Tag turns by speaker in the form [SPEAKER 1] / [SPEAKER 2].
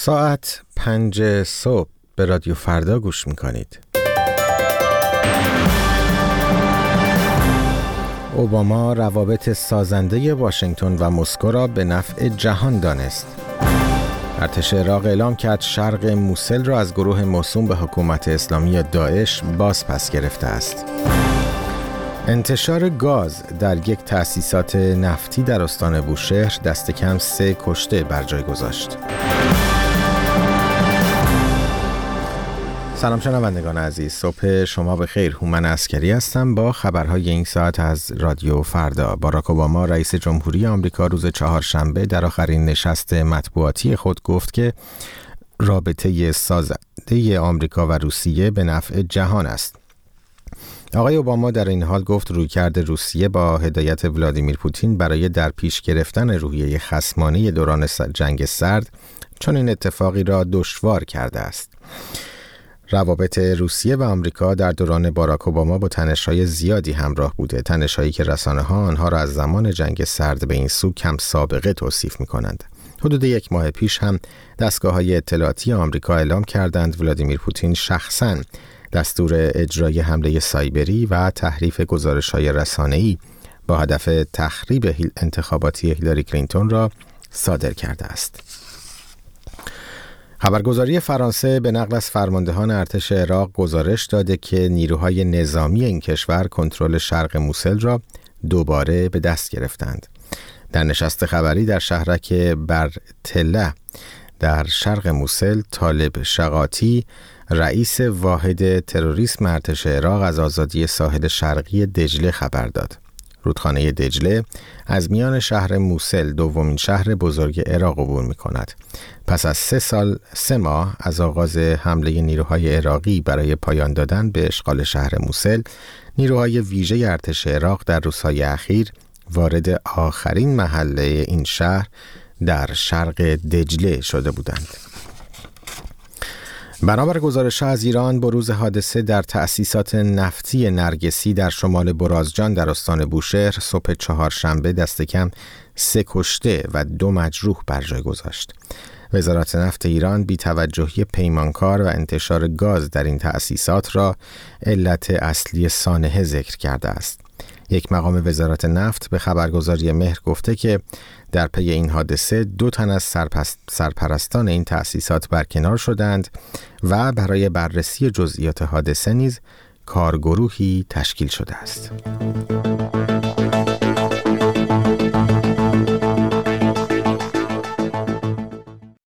[SPEAKER 1] ساعت 5 صبح به رادیو فردا گوش میکنید. اوباما روابط سازنده واشنگتن و مسکو را به نفع جهان دانست. ارتش عراق اعلام کرد شرق موسل را از گروه موسوم به حکومت اسلامی داعش باز پس گرفته است. انتشار گاز در یک تأسیسات نفتی در استان بوشهر دست کم 3 کشته بر جای گذاشت. سلام شنوندگان عزیز، صبح شما بخیر. هومن عسکری هستم با خبرهای این ساعت از رادیو فردا. باراک اوباما رئیس جمهوری آمریکا روز چهارشنبه در آخرین نشست مطبوعاتی خود گفت که رابطه سازنده آمریکا و روسیه به نفع جهان است. آقای اوباما در این حال گفت رویکرد روسیه با هدایت ولادیمیر پوتین برای در پیش گرفتن روحیه خصمانه دوران جنگ سرد چون این اتفاقی را دشوار کرده است. روابط روسیه و آمریکا در دوران باراک اوباما با تنش‌های زیادی همراه بوده، تنش‌هایی که رسانه‌ها آنها را از زمان جنگ سرد به این سو کم سابقه توصیف می‌کنند. حدود 1 ماه پیش هم دستگاه‌های اطلاعاتی آمریکا اعلام کردند ولادیمیر پوتین شخصاً دستور اجرای حمله سایبری و تحریف گزارش‌های رسانه‌ای با هدف تخریب انتخاباتی هیلاری کلینتون را صادر کرده است. خبرگزاری فرانسه به نقل از فرماندهان ارتش عراق گزارش داده که نیروهای نظامی این کشور کنترل شرق موسل را دوباره به دست گرفتند. در نشست خبری در شهرک برتله در شرق موسل، طالب شقاطی رئیس واحد تروریسم ارتش عراق از آزادی ساحل شرقی دجله خبر داد. رودخانه دجله از میان شهر موسل دومین شهر بزرگ عراق عبور می‌کند. پس از 3 ماه از آغاز حمله نیروهای عراقی برای پایان دادن به اشغال شهر موسل، نیروهای ویژه ارتش عراق در روزهای اخیر وارد آخرین محله این شهر در شرق دجله شده بودند. بنابر گزارش‌ها از ایران، بروز حادثه در تأسیسات نفتی نرگسی در شمال برازجان در استان بوشهر صبح چهارشنبه دست کم 3 کشته و 2 مجروح بر جای گذاشت. وزارت نفت ایران بی‌توجهی پیمانکار و انتشار گاز در این تأسیسات را علت اصلی سانحه ذکر کرده است. یک مقام وزارت نفت به خبرگزاری مهر گفته که در پی این حادثه 2 تن از سرپرستان این تأسیسات برکنار شدند و برای بررسی جزئیات حادثه نیز کارگروهی تشکیل شده است.